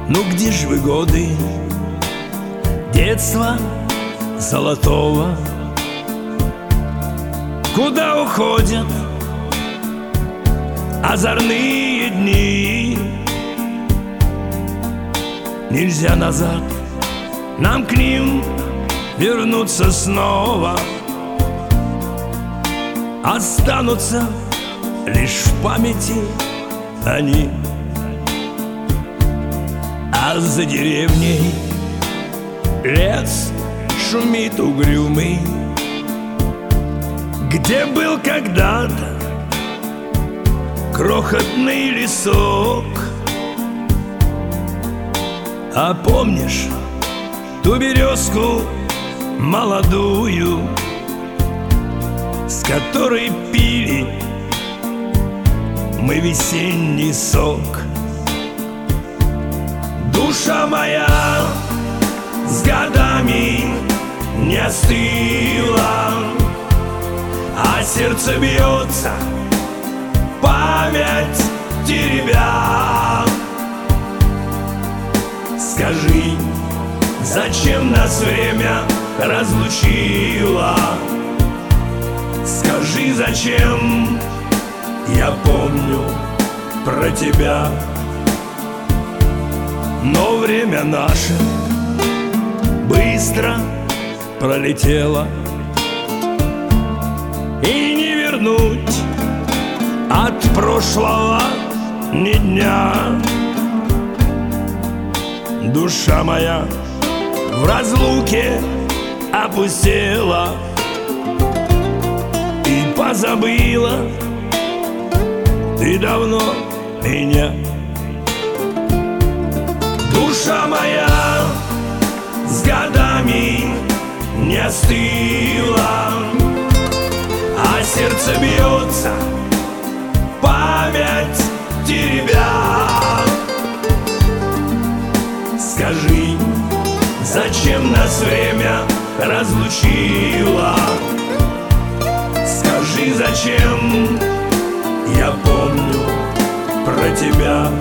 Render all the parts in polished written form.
Ну где ж вы годы детства золотого? Куда уходят озорные дни? Нельзя назад нам к ним вернуться снова. Останутся лишь в памяти они. А за деревней лес шумит угрюмый, где был когда-то крохотный лесок. А помнишь ту березку молодую, с которой пили мы весенний сок? Душа моя с годами не остыла, а сердце бьется, память теребя. Скажи, зачем нас время разлучило? Скажи, зачем я помню про тебя? Но время наше быстро пролетело, и не вернуть от прошлого ни дня. Душа моя в разлуке опустела и позабыла ты давно меня. Душа моя с годами не остыла, а сердце бьется, память теребя. Скажи, зачем нас время разлучило? Скажи, зачем я помню про тебя?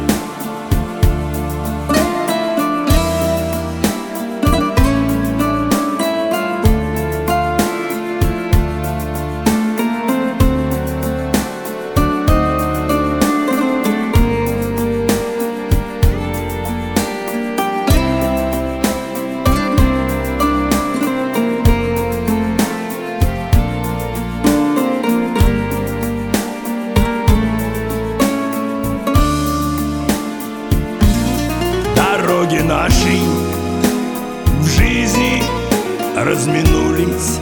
Дороги наши в жизни разминулись.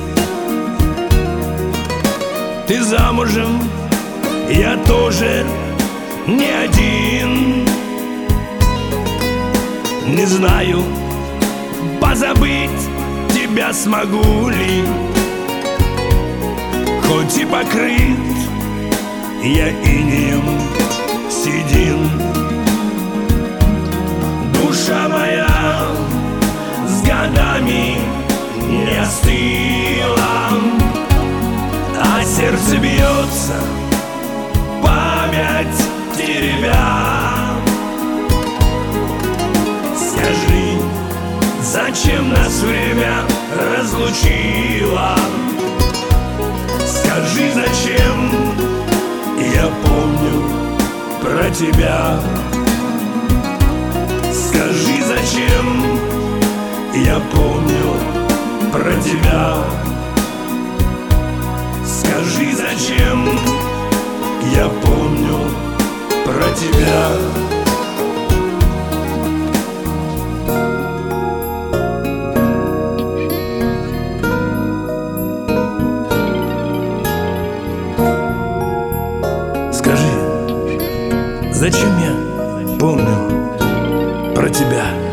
Ты замужем, я тоже не один. Не знаю, позабыть тебя смогу ли, хоть и покрыт я инеем седин. Душа моя с годами не остыла, а сердце бьется, память теребя. Скажи, зачем нас время разлучило? Скажи, зачем я помню про тебя? Скажи, зачем я помню про тебя? Скажи, зачем я помню про тебя? Скажи, зачем я помню про тебя?